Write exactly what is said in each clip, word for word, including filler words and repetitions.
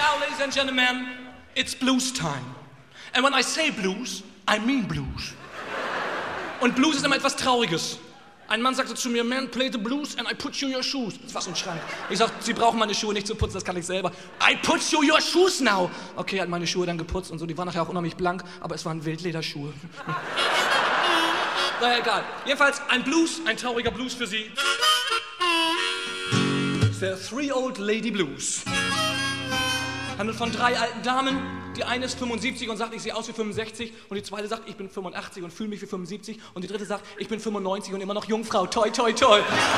Now, ladies and gentlemen, it's blues time. And when I say blues, I mean blues. Und Blues ist immer etwas Trauriges. Ein Mann sagte zu mir, man, play the blues and I put you your shoes. Das war so ein Schrank. Ich sag, Sie brauchen meine Schuhe nicht zu putzen, das kann ich selber. I put you your shoes now. Okay, er hat meine Schuhe dann geputzt und so. Die waren nachher auch unheimlich blank, aber es waren Wildlederschuhe. Naja, egal. Jedenfalls ein Blues, ein trauriger Blues für Sie. The Three Old Lady Blues. Handelt von drei alten Damen. Die eine ist fünfundsiebzig und sagt, ich sehe aus wie fünfundsechzig. Und die zweite sagt, ich bin fünfundachtzig und fühle mich wie fünfundsiebzig. Und die dritte sagt, ich bin fünfundneunzig und immer noch Jungfrau. Toi, toi, toi.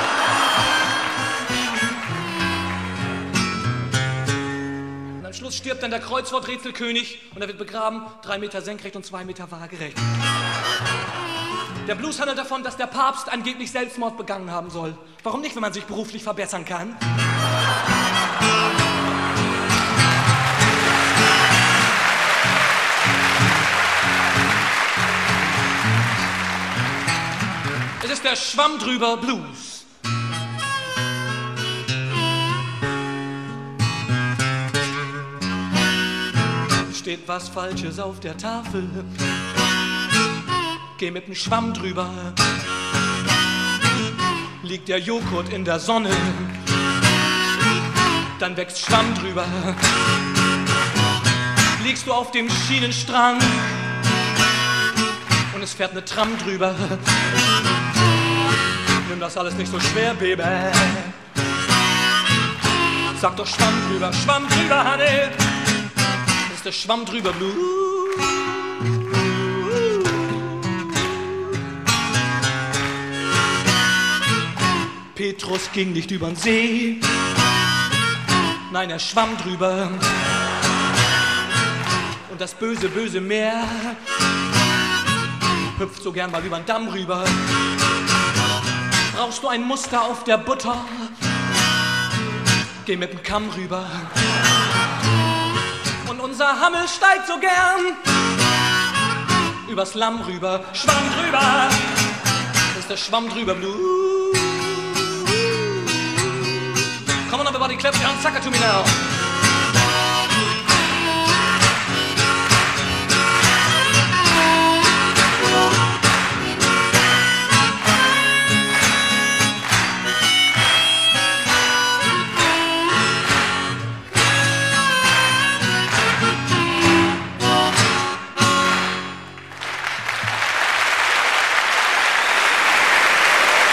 Und am Schluss stirbt dann der Kreuzworträtselkönig und er wird begraben, drei Meter senkrecht und zwei Meter waagerecht. Der Blues handelt davon, dass der Papst angeblich Selbstmord begangen haben soll. Warum nicht, wenn man sich beruflich verbessern kann? Es ist der Schwamm drüber Blues. Steht was Falsches auf der Tafel. Geh mit dem Schwamm drüber. Liegt der Joghurt in der Sonne, dann wächst Schwamm drüber. Liegst du auf dem Schienenstrang und es fährt eine Tram drüber. Nimm das alles nicht so schwer, Baby. Sag doch Schwamm drüber, Schwamm drüber, Honey. Das ist der Schwamm drüber Blues. Petrus ging nicht übern See, nein, er schwamm drüber. Und das böse, böse Meer hüpft so gern mal übern Damm rüber. Brauchst du ein Muster auf der Butter? Geh mit dem Kamm rüber. Und unser Hammel steigt so gern übers Lamm rüber. Schwamm drüber, das ist der Schwamm drüber Blues. Come on everybody, clap your hands, suck it to me now.